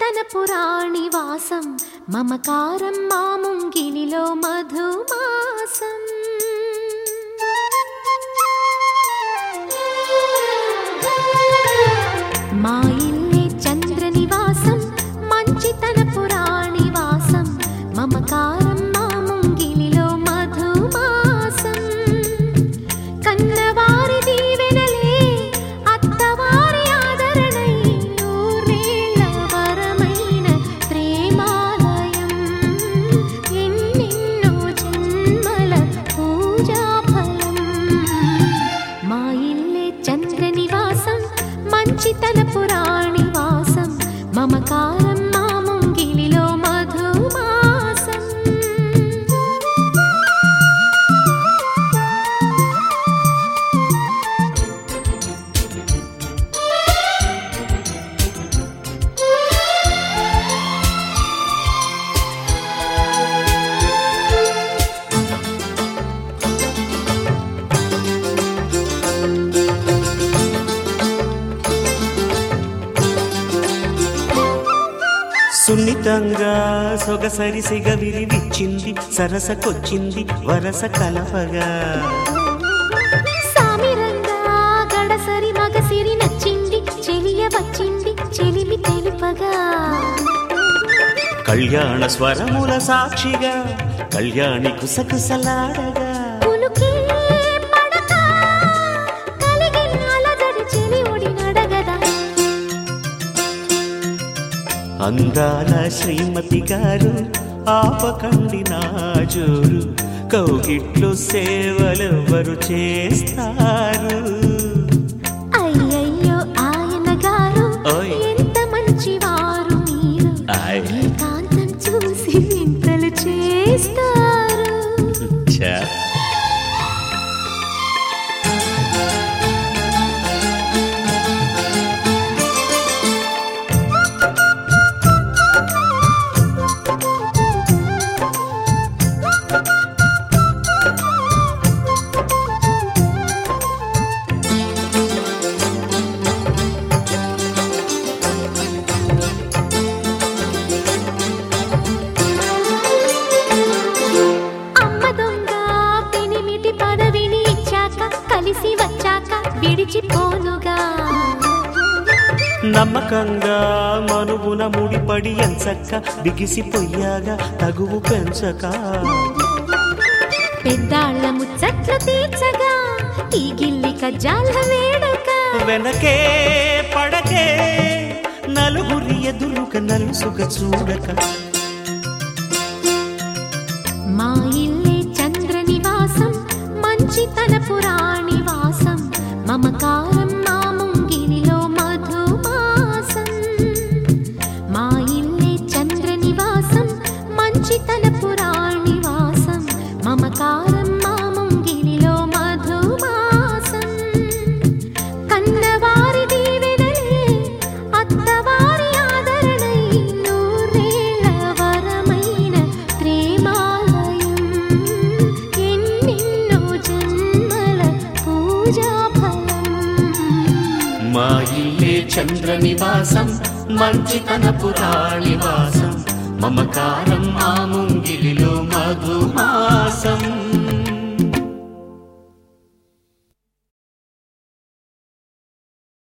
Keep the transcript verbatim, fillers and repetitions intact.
పురాణి వాసం మమకారం మా ముంగిలిలో మధుమాసం మా ఇల్లే చంద్ర నివాసం మంచితన పురాణి వాసం మమకారం మా ముంగిలిలో మధుమాసం కన్నవారి దీవెనలే అత్తవారి ఆదరణై నూరేళ్ల వరమైన ప్రేమాలయం ఎన్నెన్నో జన్మల పూజా ఫలం మా ఇల్లే చంద్ర నివాసం మంచితన పురాణి వాసం మమకారం మా ముంగిలిలో మధుమాసం సున్నితంగా సొగసరి సిగ విరివిచ్చింది సరసకొచ్చింది వరస కలపగా సామిరంగా గడసరి మగసిరి నచ్చింది చెలియ వచ్చింది చెలిమి తెలుపగా కళ్యాణ స్వరముల సాక్షిగా కళ్యాణి కుసకుసలాడగా పులుకే పడక కలిగిన అలజడి చెలి ఒడి నడగదా అందాల శ్రీమతి గారు ఆపకండి నా జోరు కౌగిట్లు సేవలెవ్వరు చేస్తారు అయ్యయ్యో ఆయన గారు ఓయ్. ఎంత మంచివారు మీరు ఆయ్. ఏకాంతం చూసి వింతలు చేస్తారు ఛా. అమ్మ దొంగ పెనిమిటి పదవిని ఇచ్చాక కలిసి వచ్చాక విడిచిపోనుగా నమ్మకంగా మనువున ముడిపడి ఎంచక్క బిగిసిపోయాగా తగువు పెంచక పెద్దాళ్ళ ముచ్చట్లు తీర్చగా ఈ గిల్లి కజ్జాల వేడుక వెనకే పడకే నలుగురి ఎదురుక నలుసుక చూడక మా ఇల్లే చంద్ర నివాసం మంచితన పురాణి వాసం మమకారం మా ముంగిలిలో మధుమాసం మా ఇల్లే చంద్ర నివాసం మంచితన పురాణి వాసం మమకారం మా ముంగిలిలో మధుమాసం కన్నవారి దీవెనలే అత్తవారి ఆదరణై నూరేళ్ల వరమైన ప్రేమాలయం ఎన్నెన్నో జన్మల పూజా ఫలం మా ఇల్లే చంద్ర నివాసం మంచితన పురాణి వాసం మమకారం మా ముంగిలిలో మధుమాసం